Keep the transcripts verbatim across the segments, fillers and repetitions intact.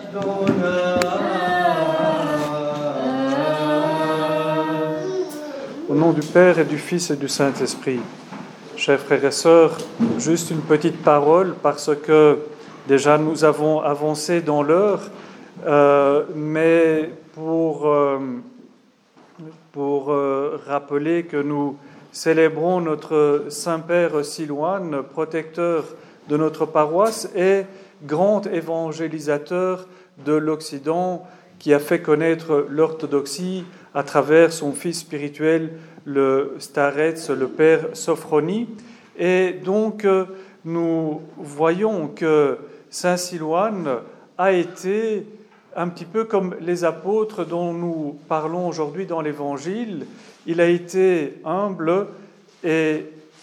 Au nom du Père et du Fils et du Saint-Esprit, chers frères et sœurs, juste une petite parole parce que déjà nous avons avancé dans l'heure, euh, mais pour, euh, pour euh, rappeler que nous célébrons notre Saint-Père Silouane, protecteur de notre paroisse et grand évangélisateur de l'Occident qui a fait connaître l'orthodoxie à travers son fils spirituel, le starets, le père Sophronie. Et donc, nous voyons que Saint Silouane a été un petit peu comme les apôtres dont nous parlons aujourd'hui dans l'Évangile. Il a été humble et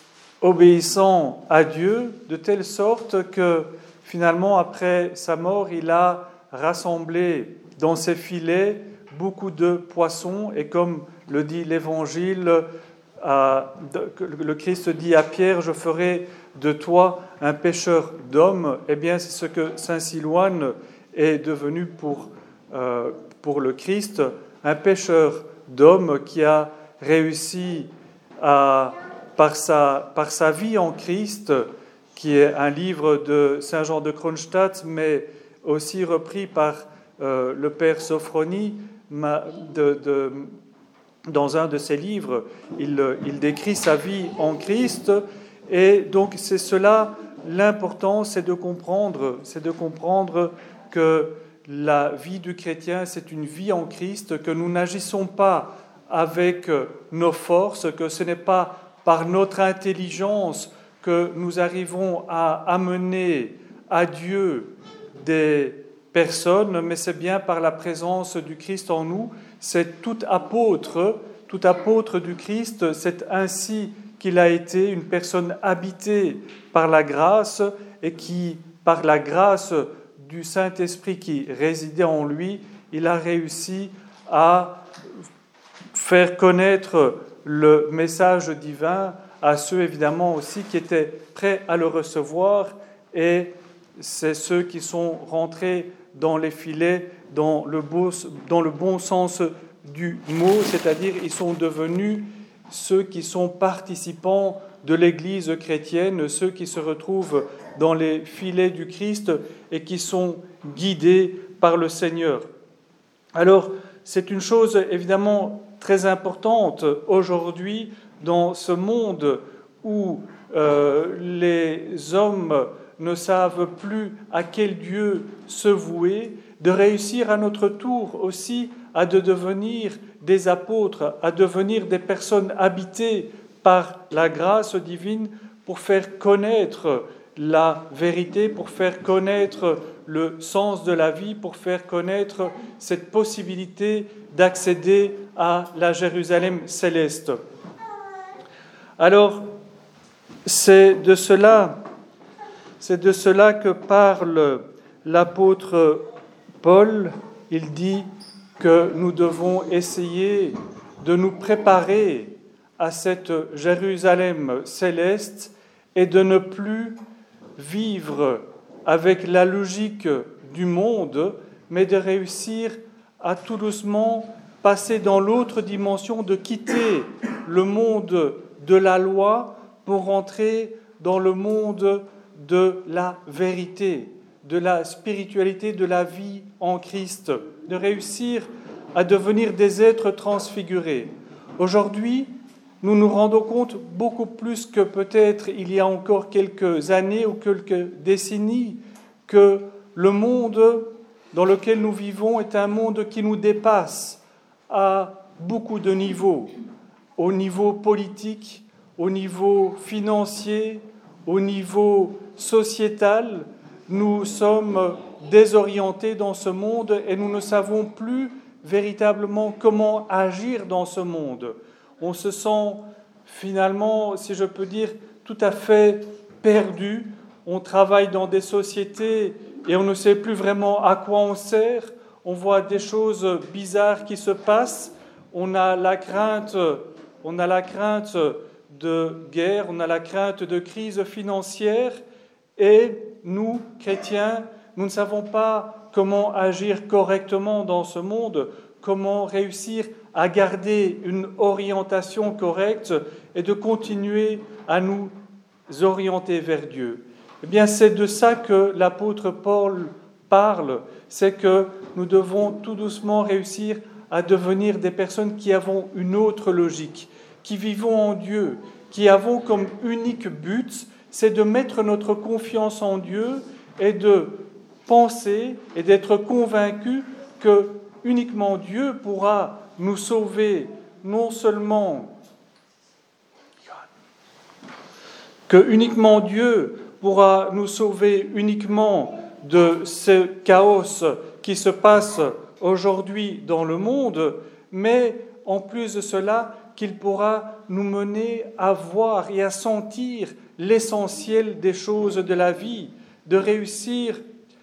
obéissant à Dieu, de telle sorte que finalement, après sa mort, il a rassemblé dans ses filets beaucoup de poissons, et comme le dit l'Évangile, euh, le Christ dit à Pierre, « Je ferai de toi un pêcheur d'hommes », eh bien c'est ce que Saint Silouane est devenu pour, euh, pour le Christ, un pêcheur d'hommes qui a réussi à, par sa, par sa vie en Christ, qui est un livre de Saint Jean de Kronstadt, mais aussi repris par euh, le père Sophronie, de, de, dans un de ses livres, il, il décrit sa vie en Christ, et donc c'est cela, l'important, c'est de comprendre, c'est de comprendre que la vie du chrétien, c'est une vie en Christ, que nous n'agissons pas avec nos forces, que ce n'est pas par notre intelligence que nous arrivons à amener à Dieu des personne, mais c'est bien par la présence du Christ en nous. C'est tout apôtre, tout apôtre du Christ, c'est ainsi qu'il a été une personne habitée par la grâce et qui, par la grâce du Saint-Esprit qui résidait en lui, il a réussi à faire connaître le message divin à ceux, évidemment, aussi qui étaient prêts à le recevoir, et c'est ceux qui sont rentrés dans les filets, dans le, beau, dans le bon sens du mot, c'est-à-dire ils sont devenus ceux qui sont participants de l'Église chrétienne, ceux qui se retrouvent dans les filets du Christ et qui sont guidés par le Seigneur. Alors, c'est une chose évidemment très importante aujourd'hui dans ce monde où euh, les hommes ne savent plus à quel Dieu se vouer, de réussir à notre tour aussi à de devenir des apôtres, à devenir des personnes habitées par la grâce divine pour faire connaître la vérité, pour faire connaître le sens de la vie, pour faire connaître cette possibilité d'accéder à la Jérusalem céleste. Alors, c'est de cela C'est de cela que parle l'apôtre Paul. Il dit que nous devons essayer de nous préparer à cette Jérusalem céleste et de ne plus vivre avec la logique du monde, mais de réussir à tout doucement passer dans l'autre dimension, de quitter le monde de la loi pour entrer dans le monde de la vérité, de la spiritualité, de la vie en Christ, de réussir à devenir des êtres transfigurés. Aujourd'hui, nous nous rendons compte beaucoup plus que peut-être il y a encore quelques années ou quelques décennies que le monde dans lequel nous vivons est un monde qui nous dépasse à beaucoup de niveaux, au niveau politique, au niveau financier, au niveau sociétal. Nous sommes désorientés dans ce monde et nous ne savons plus véritablement comment agir dans ce monde. On se sent finalement, si je peux dire, tout à fait perdu. On travaille dans des sociétés et on ne sait plus vraiment à quoi on sert. On voit des choses bizarres qui se passent. On a la crainte, on a la crainte de guerre, on a la crainte de crise financière. Et nous, chrétiens, nous ne savons pas comment agir correctement dans ce monde, comment réussir à garder une orientation correcte et de continuer à nous orienter vers Dieu. Eh bien, c'est de ça que l'apôtre Paul parle, c'est que nous devons tout doucement réussir à devenir des personnes qui avons une autre logique, qui vivons en Dieu, qui avons comme unique but, c'est de mettre notre confiance en Dieu et de penser et d'être convaincus que uniquement Dieu pourra nous sauver, non seulement que uniquement Dieu pourra nous sauver uniquement de ce chaos qui se passe aujourd'hui dans le monde, mais en plus de cela, qu'il pourra nous mener à voir et à sentir l'essentiel des choses de la vie, de réussir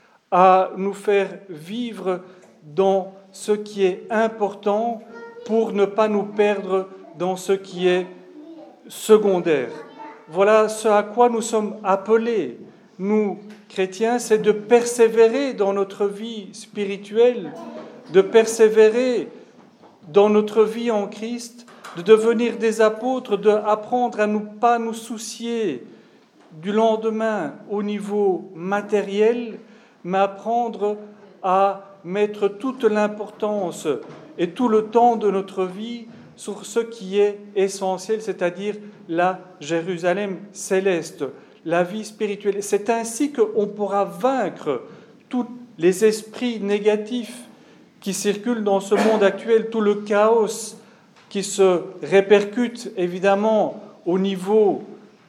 à nous faire vivre dans ce qui est important pour ne pas nous perdre dans ce qui est secondaire. Voilà ce à quoi nous sommes appelés, nous, chrétiens, c'est de persévérer dans notre vie spirituelle, de persévérer dans notre vie en Christ, de devenir des apôtres, d'apprendre à ne pas nous soucier du lendemain au niveau matériel, mais apprendre à mettre toute l'importance et tout le temps de notre vie sur ce qui est essentiel, c'est-à-dire la Jérusalem céleste, la vie spirituelle. C'est ainsi qu'on pourra vaincre tous les esprits négatifs qui circulent dans ce monde actuel, tout le chaos qui se répercute évidemment au niveau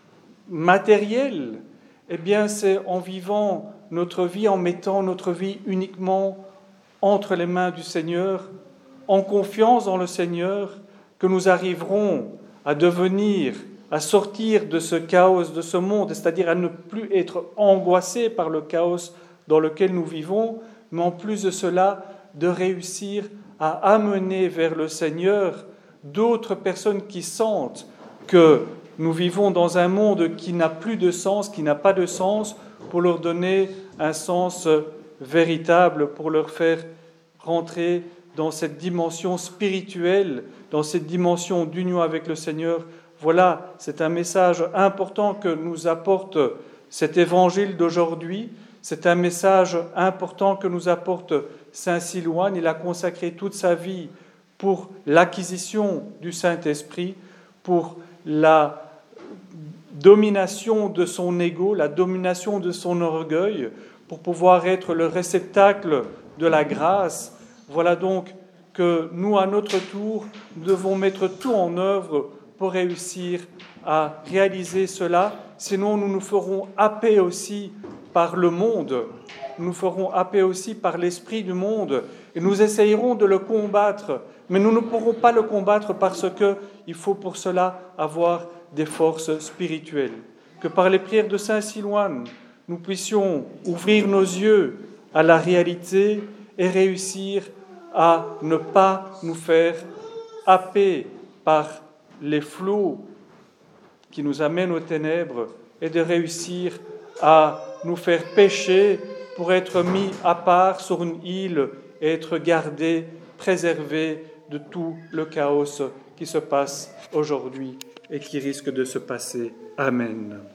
matériel. Eh bien, c'est en vivant notre vie, en mettant notre vie uniquement entre les mains du Seigneur, en confiance dans le Seigneur, que nous arriverons à devenir, à sortir de ce chaos, de ce monde, c'est-à-dire à ne plus être angoissés par le chaos dans lequel nous vivons, mais en plus de cela, de réussir à amener vers le Seigneur d'autres personnes qui sentent que nous vivons dans un monde qui n'a plus de sens, qui n'a pas de sens, pour leur donner un sens véritable, pour leur faire rentrer dans cette dimension spirituelle, dans cette dimension d'union avec le Seigneur. Voilà, c'est un message important que nous apporte cet évangile d'aujourd'hui. C'est un message important que nous apporte saint Silouan. Il a consacré toute sa vie pour l'acquisition du Saint-Esprit, pour la domination de son ego, la domination de son orgueil, pour pouvoir être le réceptacle de la grâce. Voilà donc que nous, à notre tour, devons mettre tout en œuvre pour réussir à réaliser cela. Sinon, nous nous ferons happer aussi par le monde, nous nous ferons happer aussi par l'esprit du monde, et nous essayerons de le combattre, mais nous ne pourrons pas le combattre parce qu'il faut pour cela avoir des forces spirituelles. Que par les prières de saint Silouan, nous puissions ouvrir nos yeux à la réalité et réussir à ne pas nous faire happer par les flots qui nous amènent aux ténèbres et de réussir à nous faire pécher pour être mis à part sur une île et être gardés, préservés de tout le chaos qui se passe aujourd'hui et qui risque de se passer. Amen.